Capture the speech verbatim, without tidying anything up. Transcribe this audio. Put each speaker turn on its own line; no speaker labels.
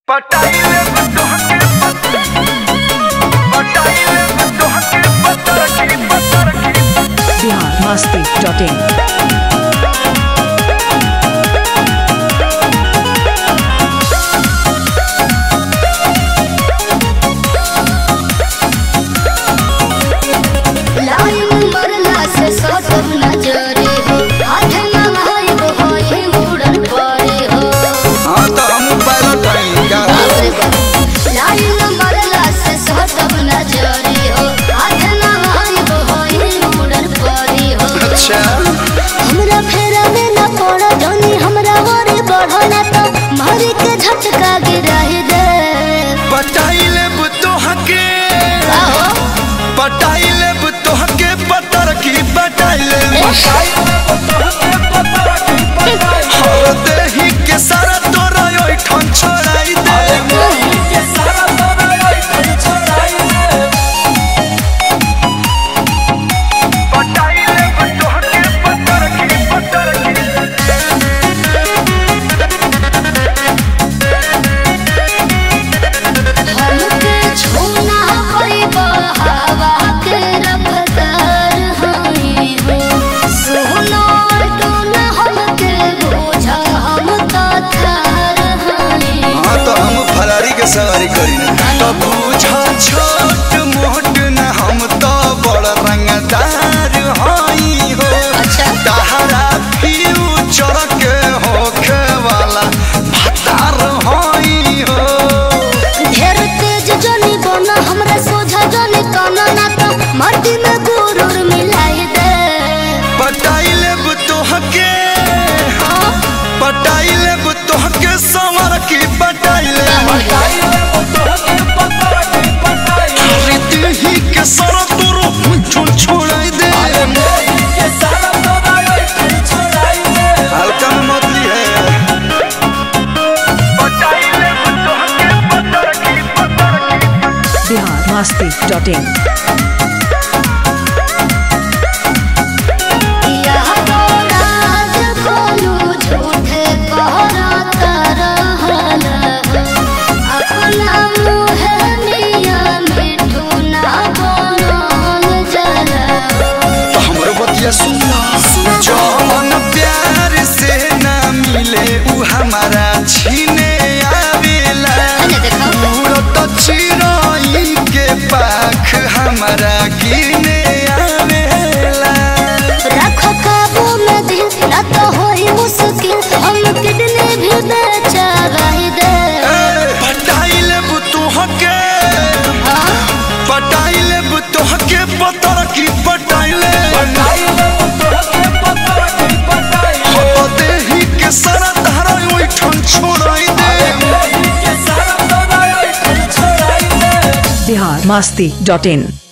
पटाइले बतोहके पटाइले बतोहके पत्थर की पत्थर की
बिहार मस्ती डॉट इन
हमरा फेरा में न पड़ा जानी हमरा ओरे बढ़ना तो मारी के झटका गिराही दे
पटाइले बतोहके पटाइले बतोहके पत्थर की पटाइले पटाइले बतोहके पत्थर की पटाइले हर देही के सारा तोरा ओइ ठन छोड़ाई दे देही के सारा तोरा ओइ ठन छोड़ाई दे पटाइले बतोहके पत्थर की पत्थर की
हमके छूना होई बहावा के रफ्तार होई हो सोना टोना हमके बोझा हम तो थार होई
हाँ तो हम फरारी के सवारी करी तो बुझा छोट मोट न हम तो बड़ रंगदार हई हो
अच्छा।
तहरा फ्यूचर के होखे वाला भतार हई हो
ढेर तेज जनी बना हमरा सोझा जनी काना ना तो माटी में गुरूर मिलाई दे
पटाइले बतोहके पटाइले बतोहके संवर की पटाइले पटाइले बतोहके पत्थर की पटाइले हरी देही के सारा तोरो छुल छोड़ाई दे के सारा तोरा छोड़ाई दे हल्का में मतली है पटाइले बतोहके पत्थर की पत्थर की
बिहार मस्ती डॉट इन
यह तो राज खोलू झूठे कहराता रहल अपना मुँह मियाँ मिठू ना बनल जल
तो हमरो बतिया सुनला जौन प्यार से ना मिले उ हमारा छीने आवेला उड़त चिड़ै के पाख हमारा गिने आवेला
रखो काबू में दिल ना तो होई मुश्किल हम किडनी भी बेचबाई दे
पटाइले बतोहके पटाइले बतोहके पत्थर की पटाइले पटाइले बतोहके पत्थर की पटाइले हो देही के सारा धारा ओइ ठन छोड़ाई दे देही के सारा धारा ओइ ठन छोड़ाई दे
बिहार मस्ती डॉट इन